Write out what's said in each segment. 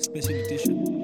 special edition.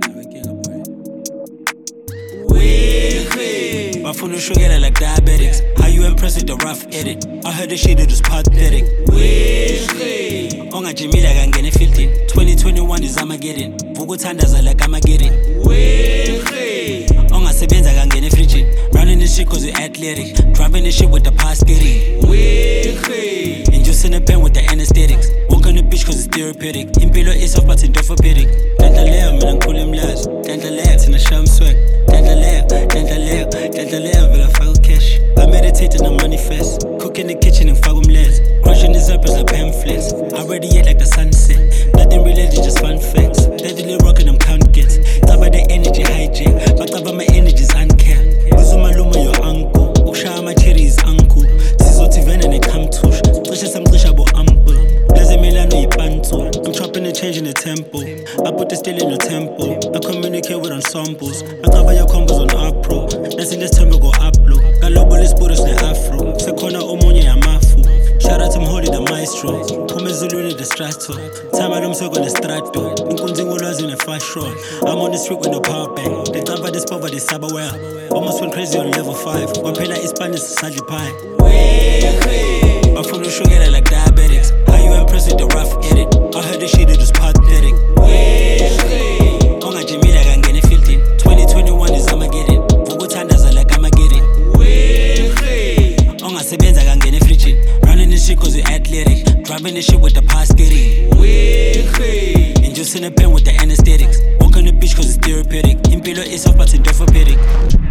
Bafuna ushukela like diabetics. How you impressed with the rough edit? I heard the shit, it was pathetic. Ongajimila kangena efieldini. 2021 is Armageddon. Vukuthandaza like Armageddon. Ongasebenza kangena efrijini. Running this shit cause you athletic. Driving this shit with the past getting. Inducing the pen with the anesthetics. Walk on the beach cause it's therapeutic. Impilo is off but it's orthopedic. Dendlalea, mina ngikhula emlazi. Dendlalea, thina shaya swag. Dendlalea, vela faka cash. I meditate and I manifest. Cook in the kitchen and faka umlenze. Crushing these rappers like pamphlets. I radiate like the sunset. Nothing related, just fun facts. Steadily rocking them count gets. Cover the energy hijack. But cover my energy's uncapped. Uzumaluma your uncle. Ushaya my cherry is uncle. Sizoti vena ne kamtush. Cishe samcisha bo ample. Leze milano yipantu. I'm chopping and changing the tempo. I put the steel in the tempo. I communicate with ensembles. I cover your combos on Pro. Nasi let's tempo go upload. Galobo let's put us in afro. Sekona omonye ya mafu. Shout out to Mholi the maestro. Pume Zulu the strato. Time I don't on the strato. Nkunzi ngolwazi in a fast road. I'm on the street with no power bank. They cover this power, they sabaware. Almost went crazy on level 5. Wapela Spanish Saji Pie. Bafuna ushukela like diabetics. How you impressed with the rough edit? I heard the shit, it was pathetic. Ongajimila kangena efieldini. 2021 is Armageddon. Vukuthandaza like Armageddon. Ongasebenza kangena efrijini. Running this shit cause you athletic. Driving this shit with the past getting. Inducing the pen with the anesthetics. Walk on the beach cause it's therapeutic. Impilo is off but it's orthopedic.